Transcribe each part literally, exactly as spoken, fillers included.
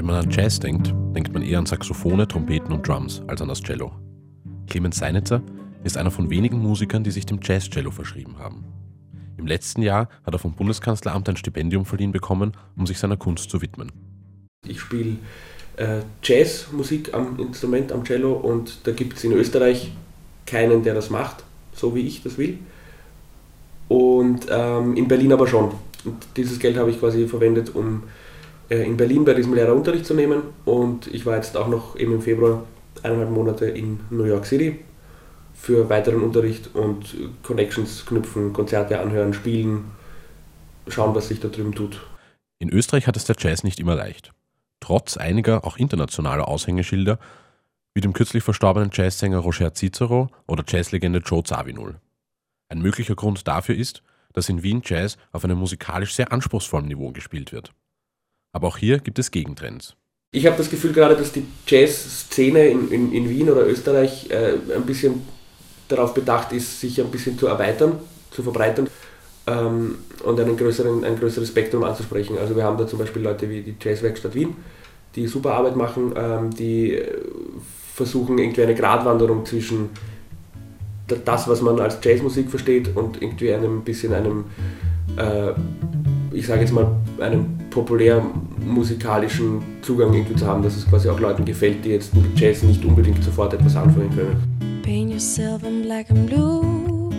man an Jazz denkt, denkt man eher an Saxophone, Trompeten und Drums als an das Cello. Clemens Seinitzer ist einer von wenigen Musikern, die sich dem Jazz-Cello verschrieben haben. Im letzten Jahr hat er vom Bundeskanzleramt ein Stipendium verliehen bekommen, um sich seiner Kunst zu widmen. Ich spiele äh, Jazzmusik am Instrument, am Cello, und da gibt es in Österreich keinen, der das macht, so wie ich das will. Und ähm, in Berlin aber schon. Und dieses Geld habe ich quasi verwendet, um äh, in Berlin bei diesem Lehrer Unterricht zu nehmen. Und ich war jetzt auch noch eben im Februar eineinhalb Monate in New York City für weiteren Unterricht und Connections knüpfen, Konzerte anhören, spielen, schauen, was sich da drüben tut. In Österreich hat es der Jazz nicht immer leicht. Trotz einiger auch internationaler Aushängeschilder, wie dem kürzlich verstorbenen Jazzsänger Roger Cicero oder Jazzlegende Joe Zawinul. Ein möglicher Grund dafür ist, dass in Wien Jazz auf einem musikalisch sehr anspruchsvollen Niveau gespielt wird. Aber auch hier gibt es Gegentrends. Ich habe das Gefühl gerade, dass die Jazzszene in, in, in Wien oder Österreich äh, ein bisschen darauf bedacht ist, sich ein bisschen zu erweitern, zu verbreitern ähm, und einen größeren, ein größeres Spektrum anzusprechen. Also wir haben da zum Beispiel Leute wie die Jazzwerkstatt Wien, die super Arbeit machen, ähm, die versuchen irgendwie eine Gratwanderung zwischen das, was man als Jazzmusik versteht, und irgendwie einem bisschen einem, äh, ich sage jetzt mal, einem populärmusikalischen Zugang irgendwie zu haben, dass es quasi auch Leuten gefällt, die jetzt mit Jazz nicht unbedingt sofort etwas anfangen können. Paint yourself in black and blue.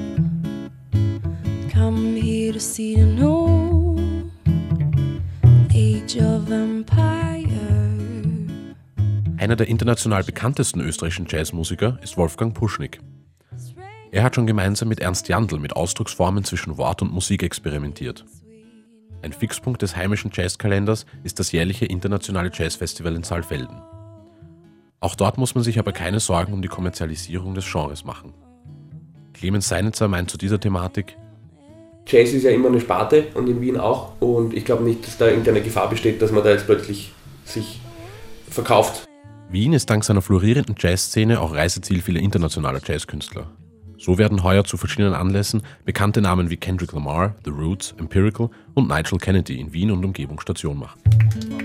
Come here to see the new age of empire. Einer der international bekanntesten österreichischen Jazzmusiker ist Wolfgang Puschnig. Er hat schon gemeinsam mit Ernst Jandl mit Ausdrucksformen zwischen Wort und Musik experimentiert. Ein Fixpunkt des heimischen Jazzkalenders ist das jährliche internationale Jazzfestival in Saalfelden. Auch dort muss man sich aber keine Sorgen um die Kommerzialisierung des Genres machen. Clemens Seinitzer meint zu dieser Thematik: Jazz ist ja immer eine Sparte, und in Wien auch, und ich glaube nicht, dass da irgendeine Gefahr besteht, dass man da jetzt plötzlich sich verkauft. Wien ist dank seiner florierenden Jazzszene auch Reiseziel vieler internationaler Jazzkünstler. So werden heuer zu verschiedenen Anlässen bekannte Namen wie Kendrick Lamar, The Roots, Empirical und Nigel Kennedy in Wien und Umgebung Station machen.